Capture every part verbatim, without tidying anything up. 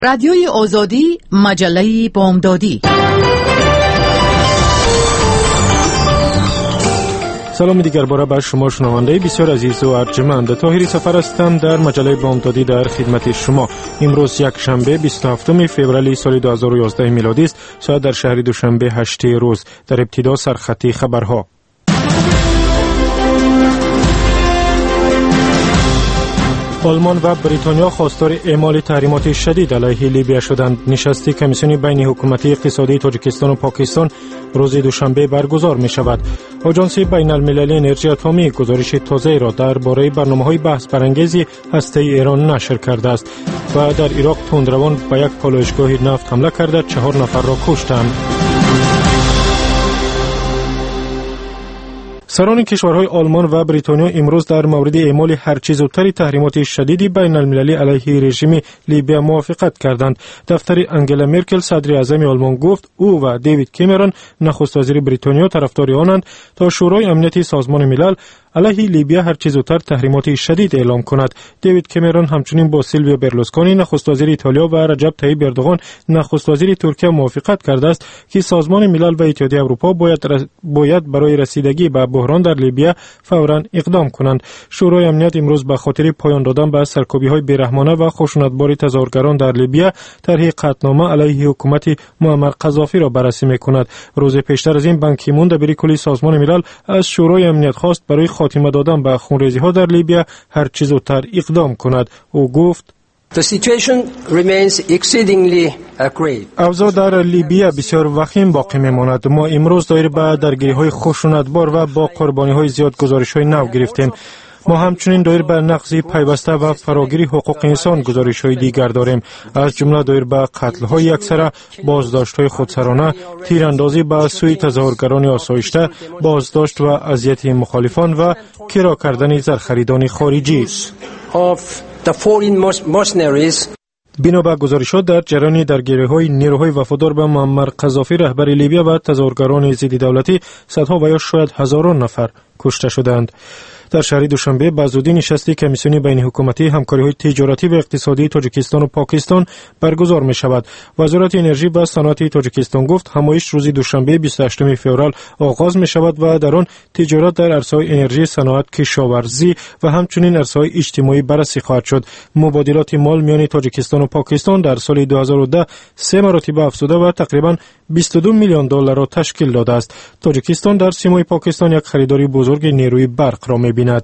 رادیوی آزادی، مجله بامدادی. سلام دیگر باره بر شما شنونده بسیار عزیز و ارجمند. طاهری سفر هستم در مجله بامدادی در خدمت شما. امروز یک شنبه بیست و هفتم فوریه سال دو هزار و یازده میلادی است. ساعت در شهر دوشنبه هشت روز. در ابتدا سرخطی خبرها. آلمان و بریتانیا خواستار اعمال تحریمات شدید علیه لیبیا شدند. نشست کمیسیون بین حکومتی اقتصادی تاجیکستان و پاکستان روز دوشنبه برگزار می شود. آژانس بین المللی انرژی اتمی گزارش تازه را درباره برنامه‌های بحث برانگیز هسته‌ای ایران نشر کرده است و در عراق تندروان به یک پالایشگاه نفت حمله کرده چهار نفر را کشتند. سران کشورهای آلمان و بریتانیا امروز در مورد اعمال هر چه زودتر تحریمات شدیدی بین المللی علیه رژیم لیبیا موافقت کردند. دفتر انگلا مرکل صدر اعظم آلمان گفت او و دیوید کامرون نخست وزیر بریتانیا طرفدار آنند تا شورای امنیت سازمان ملل علیه لیبیا هر چه زودتر تحریمات شدید اعلام کند. دیوید کامرون همچنین با سیلویو برلوسکونی نخست وزیر ایتالیا و رجب طیب اردوغان نخست وزیر ترکیه موافقت کرده است که سازمان ملل و اتحادیه اروپا باید رس... باید برای رسیدگی به بحران در لیبیا فوراً اقدام کنند. شورای امنیت امروز به خاطر پایان دادن به سرکوبی‌های بیرحمانه و خشونتبار تظاهرگران در لیبیا طرح قطعنامه علیه حکومت معمر قذافی را بررسی می‌کند. روز پیشتر از این بان کی مون دبیر کلی سازمان ملل از شورای امنیت خواست برای خاتمه دادن به خونریزی‌ها در لیبیا هر چه زودتر اقدام کند. او گفت The situation remains exceedingly grave. اوضاع در لیبیا بسیار وخیم باقی میماند. ما امروز دایر به درگیری‌های خشونتبار و با قربانی‌های زیاد گزارش‌های نو گرفتیم. ما همچنین دایر به نقض پیوسته و فراگیری حقوق انسان گزارش‌های دیگر داریم، از جمله دایر به قتل‌های یکسره، بازداشت‌های خودسرانه، تیراندازی به سوی تظاهرگران آسایشته، بازداشت و اذیت مخالفان و کرا کردن زرخریدان خارجی. بنا به گزارشات در جریان درگیری‌های نیروهای وفادار به معمر قذافی رهبر لیبیا و تظاهرگران ضد دولتی صدها و یا شاید هزاران نفر کشته شدند. در شهر دوشنبه به زودی نشستی کمیسیون بین حکومتی همکاری‌های تجارتی و اقتصادی تاجیکستان و پاکستان برگزار می شود. وزارت انرژی و صنعت تاجیکستان گفت همایش روز دوشنبه بیست و هشتم فوریه آغاز می شود و در آن تجارت در عرصه‌های انرژی، صنعت، کشاورزی و همچنین عرصه‌های اجتماعی بررسی خواهد شد. مبادلات مال میان تاجیکستان و پاکستان در سال دو هزار و ده سه مرتبه افزوده و تقریباً بیست و دو میلیون دلار را تشکیل داده است. تاجیکستان در سیمای پاکستان یک خریداری بزرگ نیروی برق را می بیند.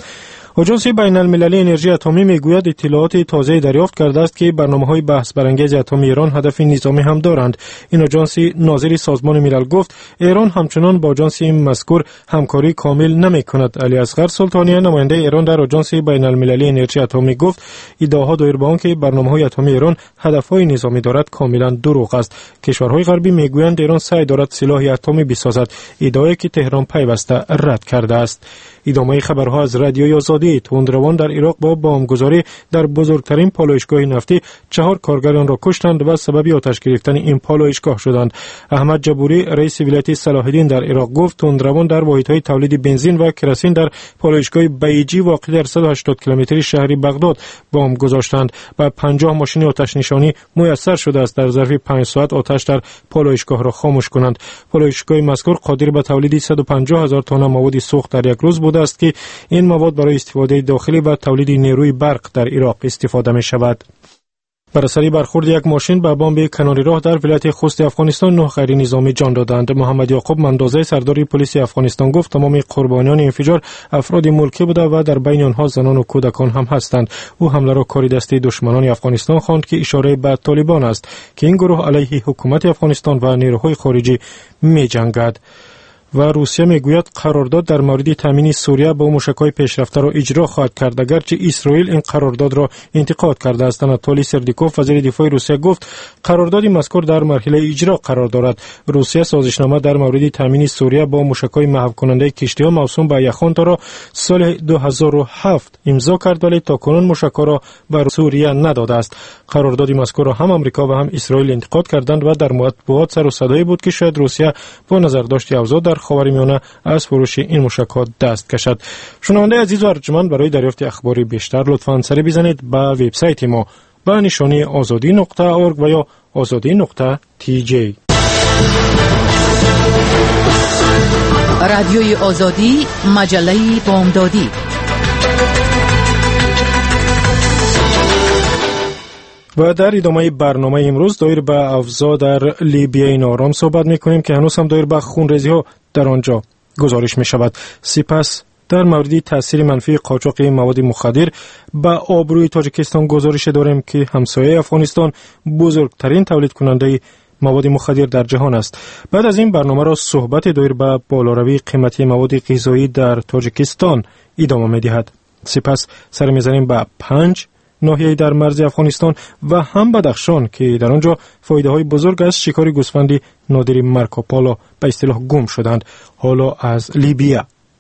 آژانس بین المللی انرژی اتمی میگوید اطلاعات تازه دریافت کرده است که برنامه‌های بحث برانگیز اتم ایران هدف نظامی هم دارند. این آژانس ناظر سازمان ملل گفت ایران همچنان با آژانس مذکور همکاری کامل نمی‌کند. علی اصغر سلطانی نماینده ایران در آژانس بین المللی انرژی اتمی گفت ادعاها دایر به آنکه برنامه‌های اتمی ایران هدف‌های نظامی دارد کاملا دروغ است. کشورهای غربی میگویند ایران سعی دارد سلاح اتمی بسازد، ادعایی که تهران پیوسته رد کرده است. ادامه خبرها از رادیوی آزادی. تندروان در عراق با بمبگذاری در بزرگترین پالایشگاه نفتی چهار کارگر آن را کشتند و سبب آتش گرفتن این پالایشگاه شدند. احمد جبوری رئیس ولایت صلاح الدین در عراق گفت تندروان در واحدهای تولید بنزین و کراسین در پالایشگاه بیجی واقع در صد و هشتاد کیلومتری شهر بغداد بمب گذاشتند و پنجاه ماشین آتش نشانی میسر شده است در ظرف پنج ساعت آتش در پالایشگاه را خاموش کنند. پالایشگاه مذکور قادر به تولید صد و پنجاه هزار تن مواد سوخت در یک روز بوده است که این مواد برای استفاده داخلی و تولید نیروی برق در عراق استفاده می شود. بر اثر برخورد یک ماشین به بمب کناری راه در ولایت خوست افغانستان نه غیر نظامی جان دادند. محمد یعقوب مندازه سردار پلیس افغانستان گفت تمام قربانیان انفجار افراد ملکی بوده و در بین آنها زنان و کودکان هم هستند. او حمله را کاری دسته دشمنان افغانستان خواند که اشاره به طالبان است که این گروه علیه حکومت افغانستان و نیروهای خارجی می جنگد. و روسیه میگوید قرارداد در مورد تامین سوریه با موشک‌های پیشرفته را اجرا خواهد کرد اگرچه اسرائیل این قرارداد را انتقاد کرده است. آناتولی سردیکوف وزیر دفاع روسیه گفت قرارداد مذکور در مرحله اجرا قرار دارد. روسیه سازشنامه در مورد تامین سوریه با موشک‌های محو کننده کشتی‌ها موسوم به یخانتا را سال دو هزار و هفت امضا کرد ولی تاکنون موشک‌ها را به سوریه نداده است. قرارداد مذکور را هم آمریکا و هم اسرائیل انتقاد کردند و در مطبوعات سر و صدایی بود که شاید روسیه با نظرداشت اوضاع در خاورمیانه از فروش این موشک‌ها دست کشد. شنونده عزیز و ارجمند برای دریافت اخباری بیشتر لطفاً سری بزنید به وبسایت ما به نشانی آزادی نقطه اورگ و یا آزادی نقطه تی جی. رادیوی آزادی، مجله بامدادی. و در ادامه برنامه امروز دایر به اوضاع در لیبیای نارام صحبت میکنیم که هنوز هم دایر به خونریزی ها در آنجا گزارش می شود. سپس در مورد تاثیر منفی قاچاق مواد مخدر به آبروی تاجیکستان گزارش داریم که همسایه افغانستان بزرگترین تولید کننده مواد مخدر در جهان است. بعد از این برنامه را صحبت دایر به بالاروی قیمتی مواد غذایی در تاجیکستان ادامه می دهد. سپس سر می‌زنیم به پنج ناحیه در مرز افغانستان و هم بدخشان که در آنجا فایده های بزرگ از شکار گوسفند نادر مارکوپولو به اصطلاح گم شدند. حالا از لیبیا.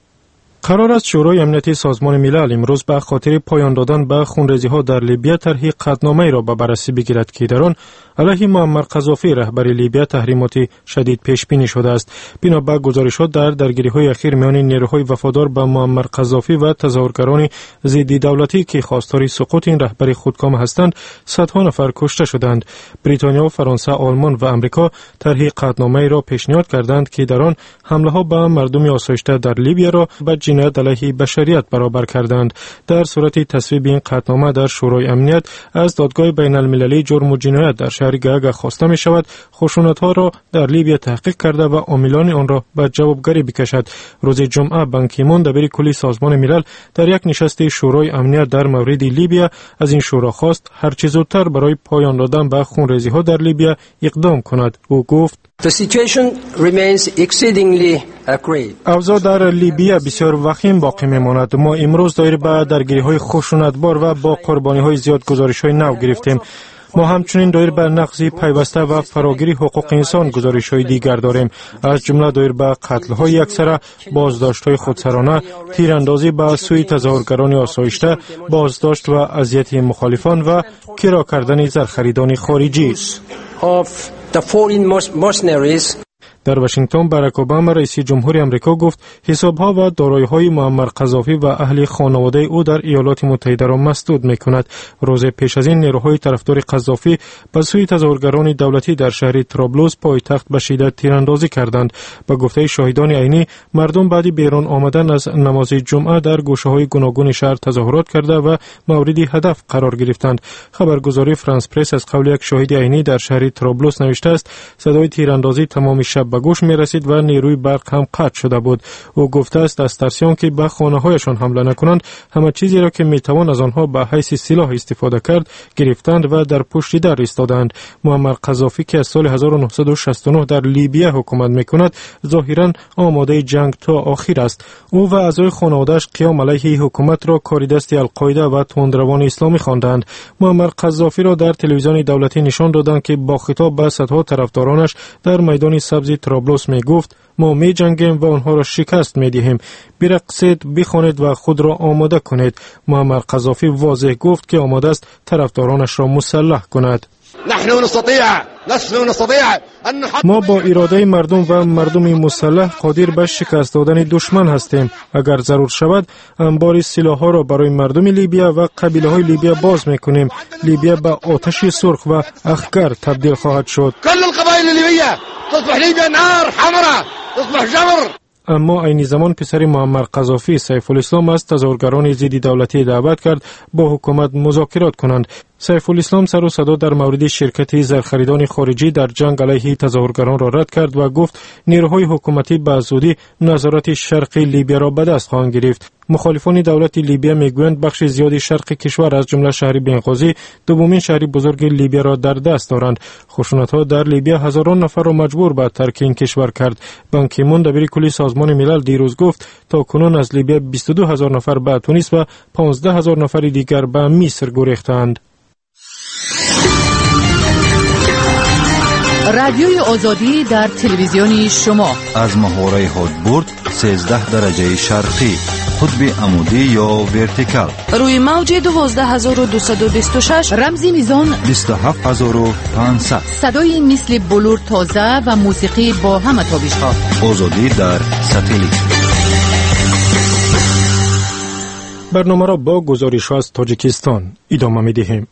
قرار است شورای امنیتی سازمان ملل امروز به خاطر پایان دادن به خونریزی ها در لیبیا طرح قطعنامه‌ای را به بررسی بگیرد که در آن علیه معمر قذافی رهبر لیبیا تحریمات شدید پیش بینی شده است. بنا به گزارشات در درگیری‌های اخیر میان نیروهای وفادار به معمر قذافی و تظاهرگران ضد دولتی که خواستار سقوط این رهبر خودکام هستند، صدها نفر کشته شدند. بریتانیا و فرانسه، آلمان و امریکا طرح قطعنامه‌ای را پیشنهاد کردند که در آن حمله‌ها به مردم آسایشته در لیبیا را به جنایت علیه بشریت برابر کردند. در صورت تصویب این قطعنامه در شورای امنیت از دادگاه بین المللی جرم و جنایت در شهر گاگا خواسته می شود خشونت‌ها را در لیبیا تحقیق کرده و عاملان آن را به جوابگری بکشد. روز جمعه بان کی مون دبیر کلی سازمان ملل در یک نشست شورای امنیت در مورد لیبیا از این شورا خواست هر چه زودتر برای پایان دادن به خونریزی‌ها در لیبیا اقدام کند. او گفت The situation remains exceedingly grave. اوضاع در لیبیا بسیار وخیم باقی میماند. ما امروز دایر به درگیری‌های خشونتبار و با قربانی‌های زیاد گزارش‌های نو گرفتیم. ما همچنین دایر به نقض پیوسته و فراگیری حقوق انسان گزارش‌های دیگر داریم، از جمله دایر به قتل‌های یکسره، بازداشت‌های خودسرانه، تیراندازی به سوی تظاهرگران آسایشته، بازداشت و اذیت مخالفان و کرا کردن زرخریدان خارجی. Of the foreign mercenaries. در واشنگتن باراک اوباما رئیس جمهور آمریکا گفت حسابها و دارایی‌های معمر قذافی و اهل خانواده او در ایالات متحده را مسدود می‌کند. روز پیش از این نیروهای طرفدار قذافی به سوی تظاهرگران دولتی در شهر طرابلس پایتخت به شدت تیراندازی کردند. به گفته شاهدان عینی مردم بعد بیرون آمدن از نماز جمعه در گوشه‌های گوناگون شهر تظاهرات کرده و مورد هدف قرار گرفتند. خبرگزاری فرانس پرس از قول یک شاهد عینی در شهر طرابلس نوشته است صدای تیراندازی تمام شب به گوش می رسید و نیروی برق هم قطع شده بود. او گفته است از ترسیان که به خانه هایشان حمله نکنند همه چیزی را که می توان از آنها به حیث سلاح استفاده کرد گرفتند و در پشت در ایستادند. معمر قذافی که از سال هزار و نهصد و شصت و نه در لیبیا حکومت می کند ظاهرا آماده جنگ تا آخر است. او و اعضای خانواده‌اش قیام علیه حکومت را کار دست القاعده و تندروان اسلامی خواندند. معمر قذافی را در تلویزیون دولتی نشان دادند که با خطاب به صدها طرفدارانش در میدان سبز طرابلس می گفت ما می جنگیم و آنها را شکست می دهیم. برقصید، بخوانید و خود را آماده کنید. معمر قذافی واضح گفت که آماده است طرفدارانش را مسلح کند. ما با اراده مردم و مردم مسلح قادر به شکست دادن دشمن هستیم. اگر ضرور شود انبار سلاح‌ها را برای مردم لیبیا و قبیله‌های لیبیا باز می‌کنیم. لیبیا به آتش سرخ و اخگر تبدیل خواهد شد. كل القبائل الليبية تصبح ليبيا نار حمراء تصبح جمر. اما عین زمان پسر معمر قذافی سیف الاسلام از تظاهرگران ضد دولتی دعوت کرد با حکومت مذاکرات کنند. سیف الاسلام سر و صدا در مورد شرکت زرخریدان خارجی در جنگ علیه تظاهرگران را رد کرد و گفت نیروهای حکومتی به زودی نظارت شرقی لیبیا را به دست خواهند گرفت. مخالفان دولت لیبیا میگویند بخش زیادی شرق کشور از جمله شهر بنغازی دومین شهر بزرگ لیبیا را در دست دارند. خشونت‌ها در لیبیا هزاران نفر را مجبور به ترک این کشور کرد. بان کی مون دبیر کلی سازمان ملل دیروز گفت تا کنون از لیبیا بیست و دو هزار نفر به تونس و پانزده هزار نفر دیگر به مصر گریختند. رادیوی آزادی در تلویزیون شما از محوره هادبورد سیزده درجه شرقی، قطب عمودی یا ورتیکال، روی موج دوازده هزار و دویست و بیست و شش، رمزی میزان بیست و هفت هزار و پانصد، صدای مثل بلور تازه و موسیقی با همه تابش‌ها. آزادی در ساتلیت. برنامه را با گزارش از تاجیکستان ادامه می‌دهیم.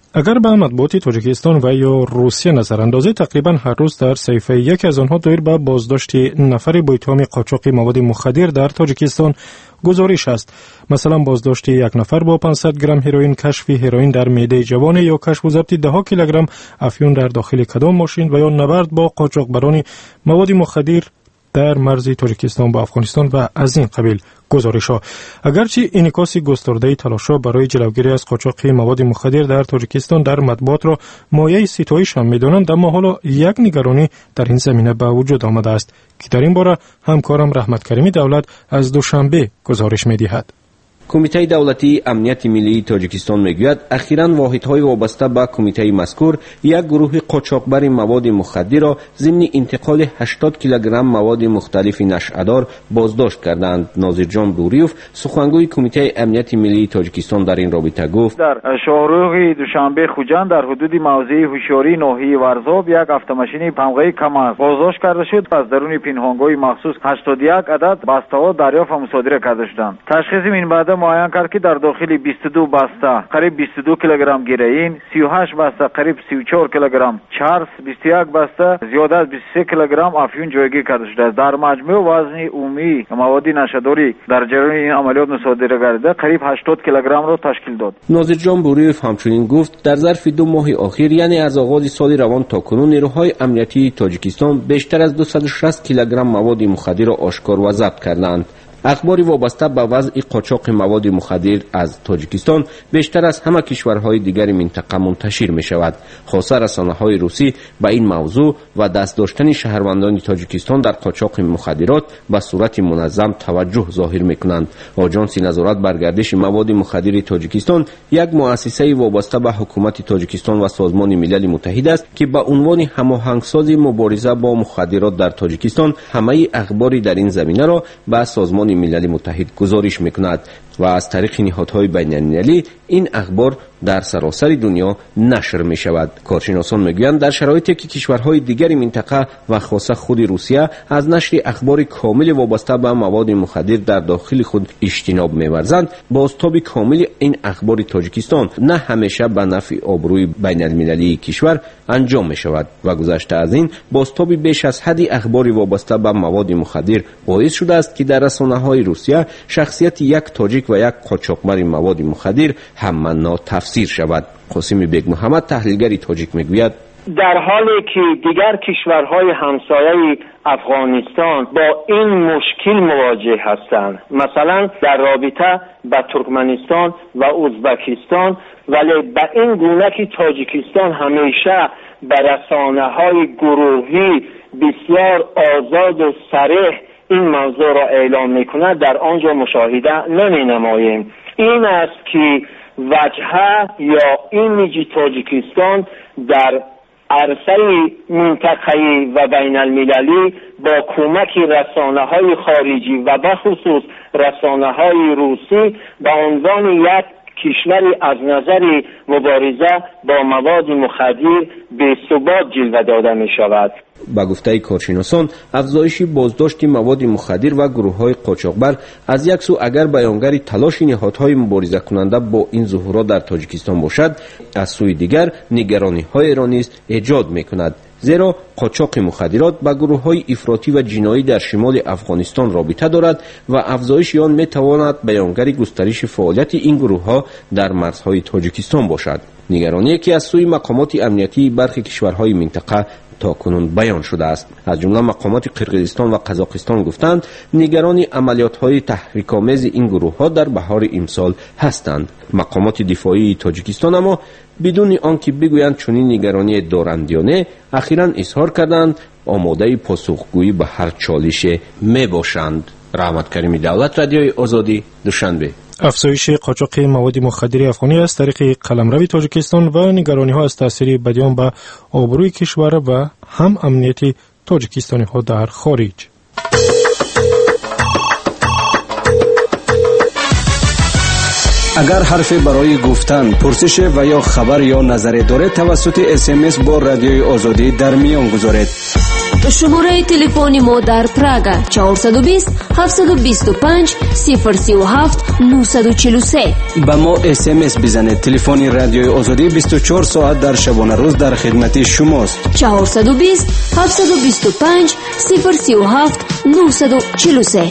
اگر به مطبوعات تاجیکستان و یا روسیه نظر اندازی، تقریبا هر روز در صحیفه یک از آنها دایر به بازداشت نفری با اتهام قاچاق مواد مخدر در تاجیکستان گزارش است. مثلا بازداشت یک نفر با پانصد گرم هروئین، کشف هروئین در معده جوان یا کشف و ضبط ده کیلوگرم افیون در داخل کدام ماشین و یا نبرد با قاچاقبران مواد مخدر در مرز تاجیکستان با افغانستان و از این قبیل گزارش‌ها. اگرچه انعکاس گسترده تلاش‌ها برای جلوگیری از قاچاق مواد مخدر در تاجیکستان در مطبوعات را مایه ستایش هم می‌دانند، اما حالا یک نگرانی در این زمینه به وجود آمده است که در این باره همکارم رحمت کریمی دولت از دوشنبه گزارش می‌دهد. کمیته دولتی امنیت ملی تاجیکستان میگوید اخیراً واحدهای وابسته به کمیته مذکور یک گروه قاچاقبر مواد مخدر را ضمن انتقال هشتاد کیلوگرم مواد مختلف نشئه‌دار بازداشت کردند. ناظر جان بوریوف سخنگوی کمیته امنیت ملی تاجیکستان در این رابطه گفت در شاهراه دوشنبه خوجند در حدود موضع هوشیاری ناحیه ورزاب یک автомاشین پمغه کمر بازداشت کرده شد. از درون پنهانگاه مخصوص هشتاد و یک عدد بسته‌ها دریافت و مصادره کرده شدند. تشخیص این بعد معین کرد که در داخل بیست و دو بسته قریب بیست و دو کیلوگرم گیرئین، سی و هشت بسته قریب سی و چهار کیلوگرم چرس، بیست و یک بسته زیاده از بیست و سه کیلوگرم افیون جایگیر کرده شده است. در مجموع وزن عمومی مواد نشه‌داری در جریان این عملیات مصادره گردیده قریب هشتاد کیلوگرم را تشکیل داد. ناظر جان بوریوف همچنین گفت در ظرف دو ماه اخیر، یعنی از آغاز سال روان تا کنون، نیروهای امنیتی تاجیکستان بیشتر از دویست و شصت کیلوگرم مواد مخدر را آشکار و ضبط کردند. اخباری وابسته به وضع قاچاق مواد مخدر از تاجیکستان بیشتر از همه کشورهای دیگر منطقه منتشر می شود. خاصه رسانه‌های روسی به این موضوع و دست داشتن شهروندان تاجیکستان در قاچاق مخدرات به صورت منظم توجه ظاهر می کنند. آژانس نظارت بر گردش مواد مخدر تاجیکستان یک مؤسسه وابسته به حکومت تاجیکستان و سازمان ملل متحد است که به عنوان هماهنگساز مبارزه با مخدرات در تاجیکستان همه اخباری در این زمینه را به سازمان ملل متحد گزارش میکند و از طریق نهادهای بین‌المللی این اخبار در سراسر دنیا نشر می شود. کارشناسان میگویند در شرایطی که کشورهای دیگر منطقه و خاصه خود روسیه از نشر اخبار کامل وابسته به مواد مخدر در داخل خود اجتناب می‌ورزند، بازتاب کامل این اخبار تاجیکستان نه همیشه به نفع آبروی بین‌المللی کشور انجام می شود و گذشته از این بازتاب بیش از حد اخبار وابسته به مواد مخدر باعث شده است که در رسانه‌های روسیه شخصیت یک تاجیک و یک قاچاقبر مواد مخدر هم‌معنا تفسیر شود. قاسم بیگ محمد تحلیلگر تاجیک میگوید در حالی که دیگر کشورهای همسایه افغانستان با این مشکل مواجه هستند، مثلا در رابطه با ترکمنستان و ازبکستان، ولی به این گونه که تاجیکستان همیشه به رسانه‌های گروهی بسیار آزاد و صریح این موضوع را اعلام می‌کند، در آنجا مشاهده نمی‌نماییم. این است که وجهه یا ایمیج تاجیکستان در عرصه منطقه‌ای و بین المللی با کمک رسانه‌های خارجی و به خصوص رسانه‌های روسی به عنوان یک کشوری از نظر مبارزه با مواد مخدر به ثبات جلوه داده می شود. با گفته کارشناسان، افزایش بازداشت مواد مخدر و گروه‌های قاچاقبر از یک سو اگر بیانگر تلاش نهادهای مبارزه کننده با این ظهورات در تاجیکستان باشد، از سوی دیگر نگرانی‌های را نیز ایجاد می‌کند. زیرا قاچاق مخدرات با گروه‌های افراطی و جنایی در شمال افغانستان رابطه دارد و افزایش آن می‌تواند بیانگر گسترش فعالیت این گروه‌ها در مرزهای تاجیکستان باشد. نگرانی که از سوی مقامات امنیتی برخی کشورهای منطقه تا کنون بیان شده است. از جمله مقامات قرقیزستان و قزاقستان گفتند نگران عملیات‌های تحریک‌آمیز این گروه‌ها در بهار امسال هستند. مقامات دفاعی تاجیکستان اما بدون آنکه بگویند چنین نگرانی دارندیانه اخیراً اظهار کردند آماده پاسخگویی به هر چالش می باشند. رحمت کریمی دولت، رادیوی آزادی، دوشنبه. افزایش قاچاق مواد مخدر افغانی از طریق قلمرو تاجیکستان و نگرانی‌ها از تاثیر بدیان به آبروی کشور و هم امنیت تاجیکستانی‌ها در خارج. اگر حرفی برای گفتن، پرسش و یا خبر یا نظری دارید توسط اس ام اس با رادیوی آزادی در میان گذارید. شماره تلفن ما در پراگ چهارصد و بیست هفتصد و بیست و پنج صفر سی و هفت نهصد و چهل و سه. با ما اس ام اس بزنید. تلفن رادیوی آزادی بیست و چهار ساعت در شبانه روز در خدمت شماست. چهارصد و بیست هفتصد و بیست و پنج صفر سی و هفت نهصد و چهل و سه.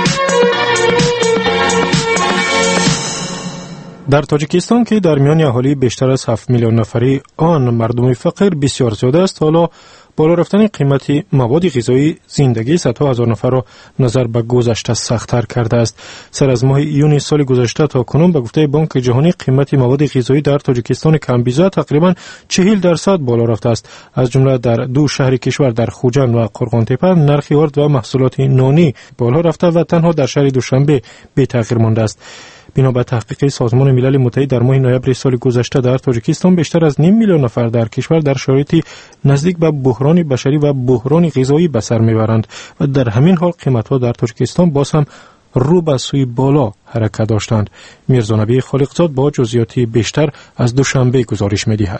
در تاجیکستان که در میان اهالی بیشتر از هفت میلیون نفری آن مردم فقیر بسیار زیاد است، حالا بالا رفتن قیمت مواد غذایی زندگی صدها هزار نفر را نظر به گذشته سخت‌تر کرده است. سر از ماه یونیو سال گذشته تا کنون به گفته بانک جهانی قیمت مواد غذایی در تاجیکستان کمبیزا تقریباً چهل درصد بالا رفته است. از جمله در دو شهر کشور در خوجند و قرغان‌تپه نرخ آرد و محصولات نانی بالا رفته و تنها در شهر دوشنبه بی تغییر مانده است. بنا به تحقیق سازمان ملل متحد در ماه نوامبر سال گذشته در تاجیکستان بیشتر از نیم میلیون نفر در کشور در شرایطی نزدیک به بحران بشری و بحران غذایی به سر میبرند و در همین حال قیمت‌ها در تاجیکستان باز هم رو به سوی بالا حرکت داشتند. میرزا نبی خالقزاد با جزئیاتی بیشتر از دوشنبه گزارش می‌دهد.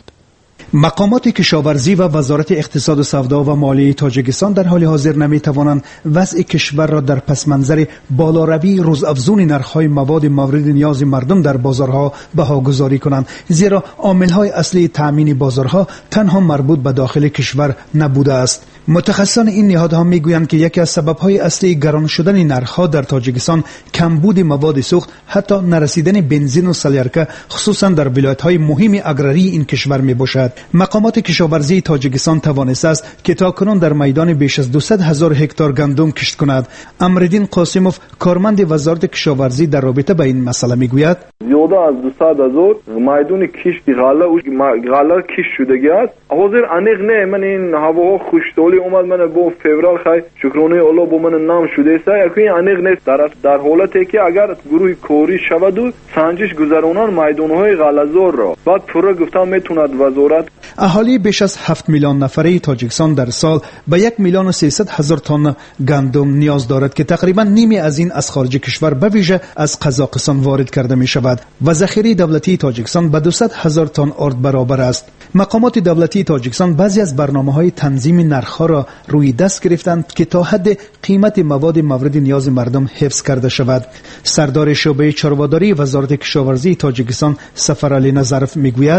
مقامات کشاورزی و وزارت اقتصاد و سودا و مالیه تاجیکستان در حال حاضر نمی‌توانند وضع کشور را در پس منظر بالاروی روزافزون نرخ‌های مواد مورد نیاز مردم در بازارها بهاگذاری کنند، زیرا عامل‌های اصلی تأمین بازارها تنها مربوط به داخل کشور نبوده است. متخصصان این نهادها میگویند که یکی از سبب‌های اصلی گران شدن نرخ‌ها در تاجیکستان کمبود مواد سوخت، حتی نرسیدن بنزین و سلیارکه خصوصا در ولایت‌های مهم اگراری این کشور میباشد. مقامات کشاورزی تاجیکستان توانسته است که تاکنون در میدان بیش از دویست هزار هکتار گندم کشت کند. امرالدین قاسموف کارمند وزارت کشاورزی در رابطه با این مسئله میگوید: زیاده از دویست هزار میدان کشت غله غله کشت شدگی است. حاضر انیق نه من این هوا خوشتالی اومد من با فوریه خی شکرانه الله با من نام شده است. یکی انیق نه در در حالتی که اگر گروه کوری شود و سنجش گذرانان میدان‌های غله‌زار را بعد پورا گفتم میتوند وزارت. اهالی بیش از هفت میلیون نفری تاجیکستان در سال به یک میلیون و سیصد هزار تن گندم نیاز دارد که تقریبا نیمی از این از خارج کشور به ویژه از قزاقستان وارد کرده می شود و ذخیره دولتی تاجیکستان به دویست هزار تن آرد برابر است. مقامات دولتی تاجیکستان بعضی از برنامه‌های تنظیم نرخ‌ها را روی دست گرفتند که تا حد قیمت مواد مورد نیاز مردم حفظ کرده شود. سردار شعبه چاره‌داری وزارت کشاورزی تاجیکستان سفرعلی نظرف میگوید: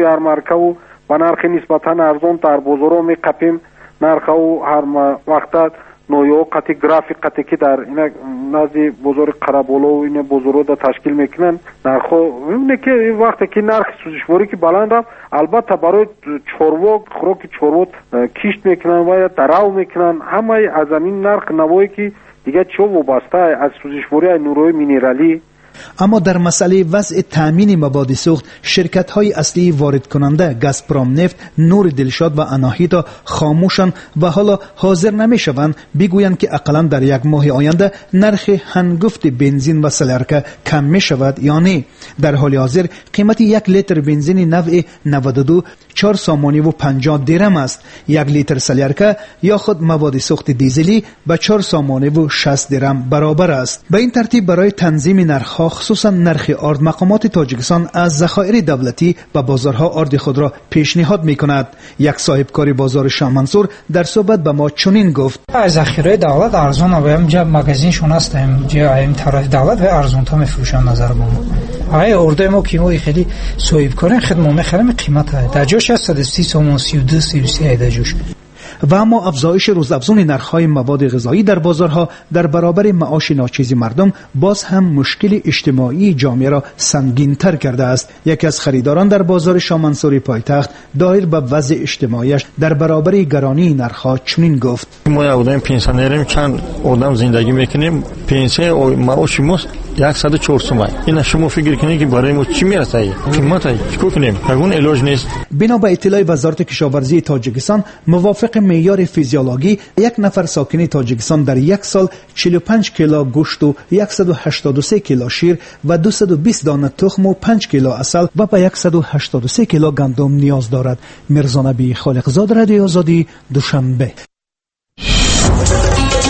با نرخ نسبتا ارزان در بازارها می‌قپیم. نرخ او هر وقت نویا قطعی گرافیک قطعی که در این نزدی بازار قرابولو و این بازارها دا تشکیل میکنن. نرخ اینه که این وقتی که نرخ سوزشواری که بلند هم البته برای چوروا خوراک چوروا کشت میکنن و یا دراو میکنن، همه از این نرخ نوایی که دیگه چو وابسته از سوزشواری نوروی مینرالی. اما در مسئله وضع تامین مواد سوخت، شرکت‌های اصلی وارد کننده گازپروم نفت، نور دلشاد و اناهیتا خاموشند و حالا حاضر نمی‌شوند بگویند که اقلا در یک ماه آینده نرخ هنگفت بنزین و سلیارکه کم می‌شود یا نه. در حال حاضر قیمت یک لیتر بنزین نوع نود و دو چهار سامانی و پنجاه درم است. یک لیتر سلیارکه یا خود مواد سوخت دیزلی به چهار سامانی و شصت درم برابر است. به این ترتیب برای تنظیم نرخ‌ها خصوصا نرخ آرد، مقامات تاجیکستان از ذخایر دولتی به بازارها آرد خود را پیشنهاد می‌کند. یک صاحب کاری بازار شاه منصور در صحبت به ما چنین گفت: ذخیره دولت ارزان و اینجا مغازینشون هست، اینجا این طرف دولت و ارزان تا می‌فروشن. نظر ما آیا اردوی ما که ما خیلی صاحب کارن خدمت می‌خریم قیمت در جاش صد و سی سوم سی و دو سی و سه در جاش. و اما افزایش روزافزون نرخ‌های مواد غذایی در بازارها در برابر معاش ناچیز مردم باز هم مشکل اجتماعی جامعه را سنگین‌تر کرده است. یکی از خریداران در بازار شاه منصور پایتخت دایر به وضع اجتماعیش در برابر گرانی نرخ‌ها چنین گفت: ما آدم پنسیونریم، چند آدم زندگی میکنیم، پنسیون و معاش ما صد و چهار سوم. این شما فکر کنید که برای ما چی میرسه؟ قیمت چیکار کنیم؟ اون علاج نیست. بنا به اطلاع وزارت کشاورزی تاجیکستان، موافق معیار فیزیولوژی یک نفر ساکن تاجیکستان در یک سال چهل و پنج کیلو گوشت و صد و هشتاد و سه کیلو شیر و دویست و بیست دانه تخم و پنج کیلو عسل و به صد و هشتاد و سه کیلو گندم نیاز دارد. میرزا نبی خالقزاد، رادیو آزادی، دوشنبه.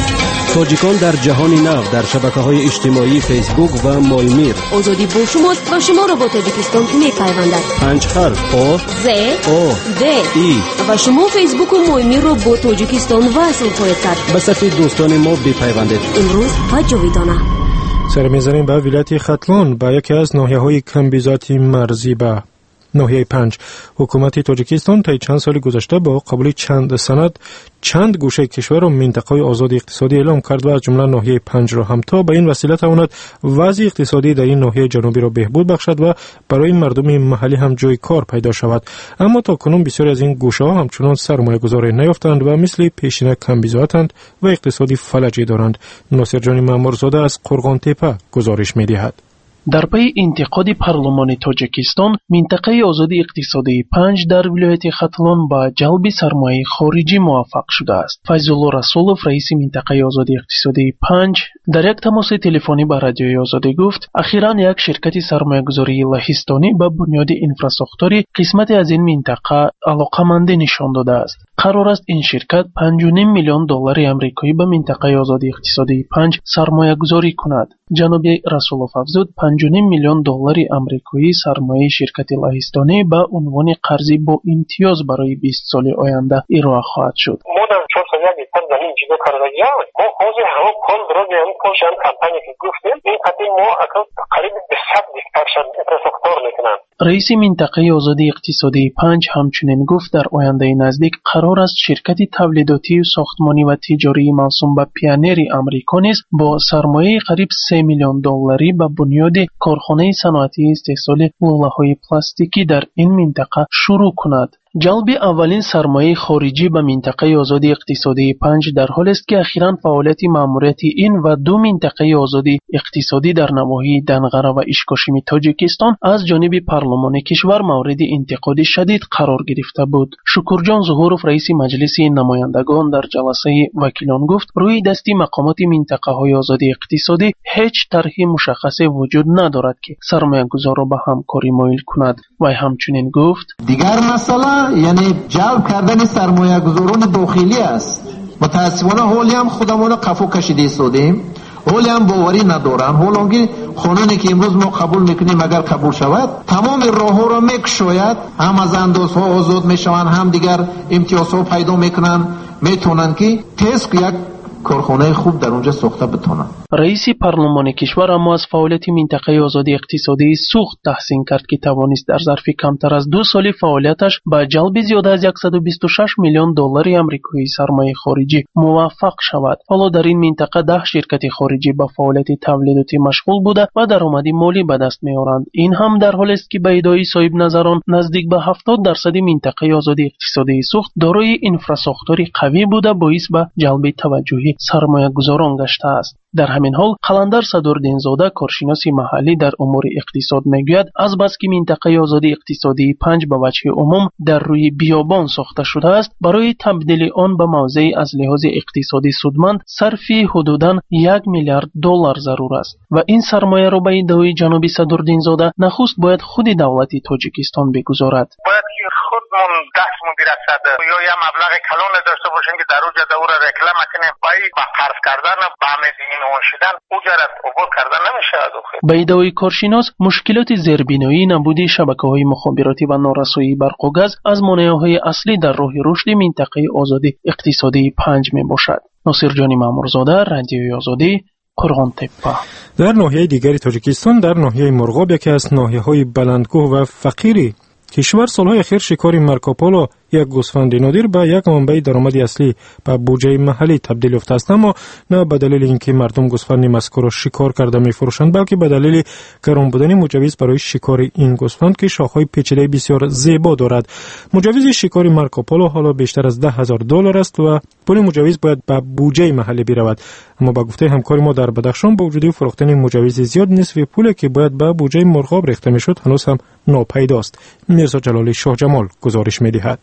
تاجیکان در جهان نو در شبکه‌های اجتماعی فیسبوک و مایمیر. آزادی با شماست و شما را با تاجیکستان می‌پیوندد. پنج حرف آ ز آ د ای و شما فیسبوک و مایمیر را با تاجیکستان وصل خواهید کرد. به صفحه دوستان ما بپیوندید. امروز و جاویدانه سر می‌زنیم به ولایت ختلان، به یکی از ناحیه‌های کمبیزات مرزی به ناحیه پنج. حکومت تاجیکستان طی چند سال گذشته با قبول چند سند چند گوشه کشور را منطقه آزاد اقتصادی اعلام کرد و از جمله ناحیه پنج را هم تا به این وسیله تواند وضع اقتصادی در این ناحیه جنوبی را بهبود بخشد و برای مردم محلی هم جای کار پیدا شود. اما تا کنون بسیاری از این گوشه ها همچنان سرمایه گذاری نیافتند و مثل پیشینه کمبیزاتند و اقتصادی فلجی دارند. ناصر جان مامورزاده از قرغان تپه گزارش می‌دهد. در پی انتقاد پارلمان تاجیکستان، منطقه آزادی اقتصادی پنج در ولایت ختلان با جلب سرمایه خارجی موفق شده است. فیض‌الله رسولوف رئیس منطقه آزادی اقتصادی پنج در یک تماس تلفنی با رادیوی آزادی گفت اخیراً یک شرکت سرمایه‌گذاری لهستانی با بنیاد انفراستراکتوری قسمتی از این منطقه علاقه‌مندی نشان داده است. قرار است این شرکت پنج و نیم میلیون دلار آمریکایی به منطقه آزادی اقتصادی پنج سرمایه گذاری کند. جناب رسولوف افزود پنج و نیم میلیون دلار آمریکایی سرمایه شرکت لهستانی به عنوان قرضی با امتیاز برای بیست سال آینده ارائه خواهد شد. ما در چهار سال یک بیشتر در این جیگه کارگاه ما حاضر همه کل درست همون کلش هم کمپانی که گفتیم این قطعی ما اکل قریب به صد بیشتر انفراستراکتور میکنن. رئیس منطقه آزادی اقتصادی پنج همچنین گفت در آینده نزدیک قرار است شرکت تولیداتی و ساختمانی و تجاری موسوم به پیانیر امریکا نیز با سرمایه قریب سه میلیون دلاری به بنیاد کارخانه صنعتی استحصال لوله‌های پلاستیکی در این منطقه شروع کند. جلب اولین سرمایه خارجی به منطقه آزادی اقتصادی پنج در حال است که اخیراً فعالیت ماموریت این و دو منطقه آزادی اقتصادی در نواحی دنغره و اشکاشم تاجیکستان از جانب پارلمان کشور مورد انتقاد شدید قرار گرفته بود. شکرجان ظهورов رئیس مجلس نمایندگان در جلسه وکیلان گفت روی دستی مقامات منطقه های آزادی اقتصادی هیچ طرح مشخص وجود ندارد که سرمایه گذار را به همکاری مایل کند. و همچنین گفت دیگر مسئله یعنی جلب کردن سرمایه گذاران داخلی است. متاسفانه حالی هم خودمون قفو کشیده ایستادیم، حالی هم باوری ندارن. حالا قانونی که امروز ما قبول میکنیم اگر قبول شود تمام راه ها را میکشاید، هم از اندازها آزاد میشوند هم دیگر امتیازها پیدا میکنن، میتونن که تسک یک کارخانه خوب در اونجا ساخته بتونن. رئیس پارلمان کشور اما از فعالیت منطقه آزادی اقتصادی سوخت تحسین کرد که توانست در ظرف کمتر از دو سال فعالیتش با جلب زیاده از صد و بیست و شش میلیون دلار آمریکایی سرمایه خارجی موفق شود. حالا در این منطقه ده شرکت خارجی با فعالیت تولیداتی مشغول بوده و درآمد مالی به دست میآورند. این هم در حالی است که به ادعای صاحب نظران نزدیک به هفتاد درصد منطقه آزادی اقتصادی سوخت دارای انفراستراکتوری قوی بوده باعث به جلب توجه سرمایه گذاران گشته است. در همین حال قلندر صدرالدین زاده کارشناس محلی در امور اقتصاد میگوید از بس که منطقه آزادی اقتصادی پنج به وجه عموم در روی بیابان ساخته شده است، برای تبدیل آن به موضعی از لحاظ اقتصادی سودمند صرفی حدوداً یک میلیارد دلار ضرور است و این سرمایه را به ادعای جناب صدرالدین زاده نخست باید خود دولت تاجیکستان بگذارد. باید که خودمون دستمون برسد یا یه مبلغ کلان داشته باشیم که در اونجا دور رکلام کنیم و با قرض کردن به این اون شدن اجرت عبور کردن نمیشه. به ادعای کارشناس مشکلات زیربنایی، نبود شبکه‌های مخابراتی و نارسایی برق و گاز از مانع‌های اصلی در راه رشد منطقه آزادی اقتصادی پنج می باشد. ناصر جان مامورزاده، رادیوی آزادی، قرغان تپه. در ناحیه دیگری تاجیکستان، در ناحیه مرغاب یکی از ناحیه‌های بلندگوه و فقیری کشور سالهای اخیر شکار مارکوپولو یک گوسفند نادر به یک منبع درآمدی اصلی به بودجه محلی تبدیل یافته است، اما نه به دلیل اینکه مردم گوسفند مذکور را شکار کرده می‌فروشند، بلکه به دلیل گران بودن مجوز برای شکار این گوسفند که شاخه‌های پیچیده بسیار زیبا دارد. مجوز شکار مارکوپولو حالا بیشتر از ده هزار دلار است و پول مجوز باید به بودجه محلی برود. اما با گفته همکار ما در بدخشان با وجود فروختن مجوز زیاد، نصف پولی که باید به بودجه مرغاب ریخته میشد هنوز هم ناپیداست. میرزا جلالی شاه جمال گزارش می‌دهد.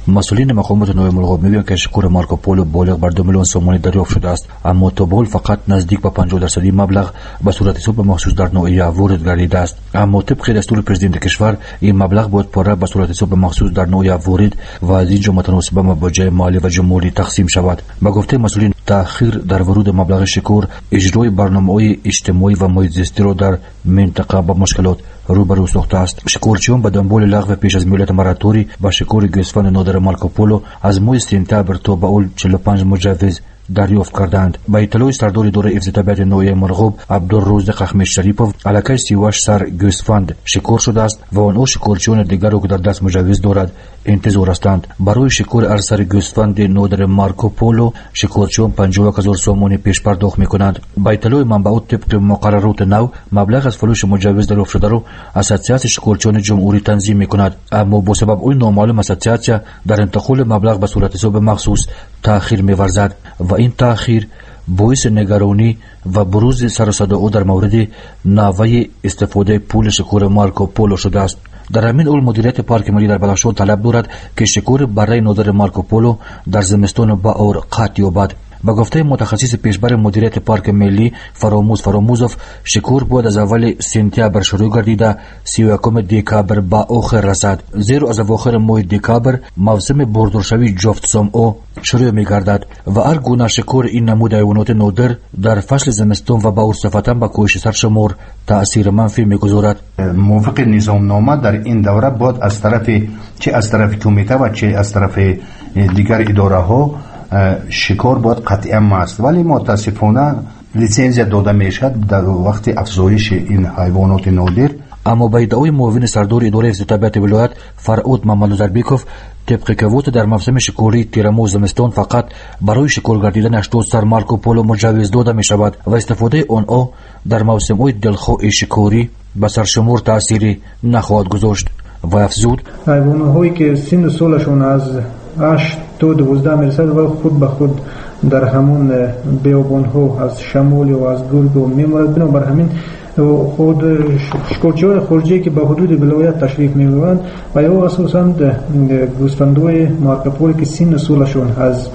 مسئولین مقامات نوع ملغاب میگویند که شکور مارکوپولو بالغ بر دو میلیون سومانی دریافت شده است، اما تا به حال فقط نزدیک به پنجاه درصدی مبلغ به صورت حساب مخصوص در نوعیه وارد گردیده است. اما طبق دستور پرزیدنت کشور این مبلغ باید پاره به صورت حساب مخصوص در نوعیه وارد و از اینجا متناسبه با بودجه مالی و جمهوری تقسیم شود. به گفته مسئولین تأخیر در ورود مبلغ شکور اجرای برنامه‌های اجتماعی و محیط زیستی را در منطقه با مشکلات روبرو ساخته است. شکورچیان به دنبال لغو پیش از مهلت مراتوری با شکور گوسفند نادر مارکوپولو از ماه سپتامبر تا به اول چهل و پنج مجوز دریافت کردند. با اطلاع سردار اداره حفظ طبیعت نوعیه مرغوب عبدالرزاق احمد شریپوف علاکه سی و هشت سر گوسفند شکور شده است و آنها شکورچیان دیگر را که در دست مجوز دارد انتظار هستند. برای شکور هر سر گوسفند نادر مارکوپولو شکورچیان پنجاه و یک هزار سومانی پیش پرداخت میکنند. با اطلاع منبعات طبق مقررات نو مبلغ از فروش مجوز دریافت شده را اساسیاسیون شکورچیان جمهوری تنظیم میکند، اما با سبب این نامعلوم اساسیاسیون در انتقال مبلغ به صورت حساب مخصوص تأخیر می‌ورزد و این تأخیر باعث نگرانی و بروز سر و صدا در مورد نحوه استفاده پول شکور مارکوپولو شده است. در همین اول مدیریت پارک ملی در بلخشور طلب دارد که شکور برای نادر مارکوپولو در زمستان با اور قطع یابد. با گفته متخصص پیشبر مدیریت پارک ملی فراموز فراموزوف شکور باید از اول سپتامبر شروع گردیده سی و یکم دکامبر با آخر رسد، زیرا از اواخر ماه دکامبر موسم بردارشوی جفت سمعو شروع می گردد و هر گونه شکور این نمود حیوانات نادر در فصل زمستان و با صفتن با کاهش سرشمار تأثیر منفی می گذارد. موافق نظام نامه در این دوره باید از طرف چه از طرف کمیته و چه از طرف دیگر اداره ها شکار باید قطعی است، ولی متاسفانه لیسنس داده می شود در وقت افزایش این حیوانات نادر. اما با ادعای معاون سردار اداره حفظ طبیعت ولایت فرعود محمدزربیکوف طبق کوت در موسم شکاری تیرمو زمستان فقط برای شکار گردیدن هشتاد سر مارکوپولو مجوز داده می شود و استفاده آنها در موسم های دلخواه شکاری به سرشمار تأثیری نخواهد گذاشت و افزود حیوانات که سن و سالشون از هشت تا دوازده میرسد و خود به خود در همون بیابان ها از شمال و از گرگ و میمارد. بنابر همین خود شکارچیان خارجی که به حدود ولایت تشریف میبرند و یا اساساً گوسفندهای مارکوپولو که سن و سالشون از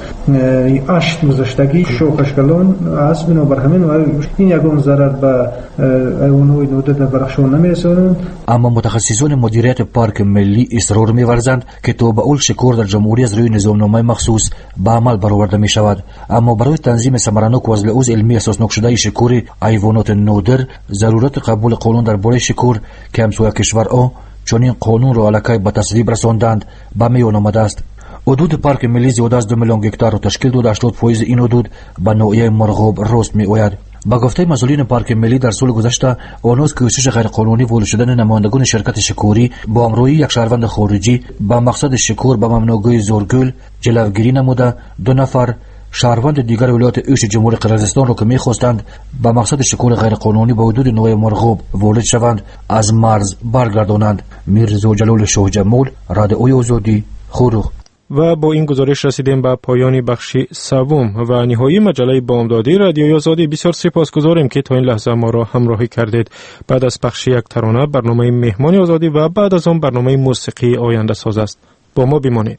هشت گذشتگی شاخشکلان است، بنابر همین این یگان ضرر به حیوانات نادر در بلخشور نمیرسانند. اما متخصصان مدیریت پارک ملی اصرار می‌ورزند که تا به اول شکار در جمهوری از روی نظامنامه مخصوص به عمل برآورده می شود، اما برای تنظیم ثمرناک و از لحاظ علمی اساسناک شده شکار حیوانات نادر ضرورت قبول قانون درباره شکار که همسایه کشورها چنین قانون را علاکه به تصویب رساندند به میان آمده است. حدود پارک ملی زیاده از دو میلیون هکتار را تشکیل داده، هشتاد درصد این حدود به نوعیه مرغوب راست می آید. با گفته مسئولین پارک ملی در سال گذشته آنها از کوشش غیرقانونی وارد شدن نمایندگان شرکت شکاری با همراهی یک شهروند خارجی با مقصد شکار به ممنوعگاه زورگل جلوگیری نموده دو نفر شهروند دیگر ولایت اوش جمهوری قرقیزستان را که می‌خواستند با مقصد شکار غیرقانونی به حدود نوع مرغوب وارد شوند از مرز برگردانند. میرزا جلال شاه جمال، رادیوی آزادی، خروخ. و با این گزارش رسیدیم به پایان بخش سوم و نهایی مجله بامدادی رادیوی آزادی. بسیار سپاسگزاریم که تا این لحظه ما را همراهی کردید. بعد از پخش یک ترانه برنامه مهمان آزادی و بعد از آن برنامه موسیقی آینده ساز است. با ما بمانید.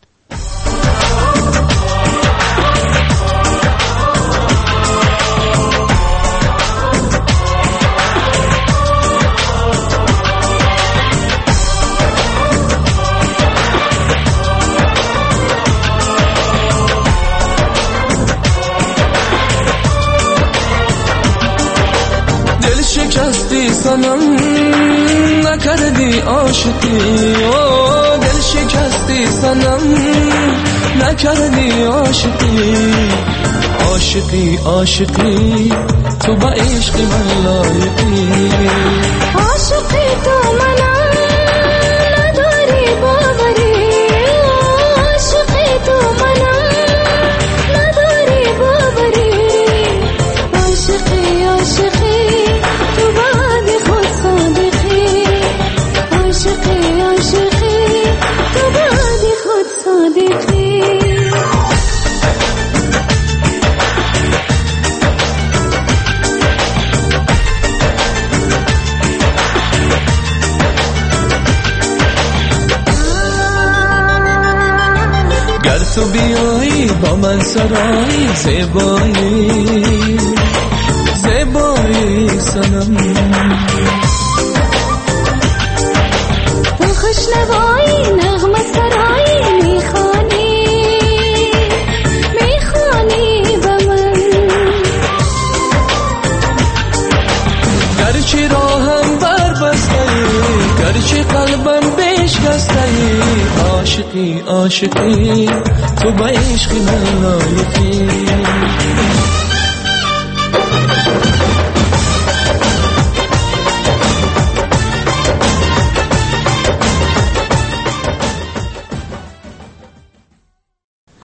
سنم نکردی عاشقی، او دل شکستی سنم نکردی عاشقی، عاشقی عاشقی تو با عشق من لایقی، عاشقی تو منم نداری باوری، عاشقی تو منم نداری باوری، عاشقی عاشقی گر تو بیایی با من سرایی زیبایی زیبایی سنم تو خوشنوایی نغمه سرایی میخوانی میخوانی به من گرچه راهم بربسته گرچه قلبم بشکسته عاشقی عاشقی تو به عشق من لایقی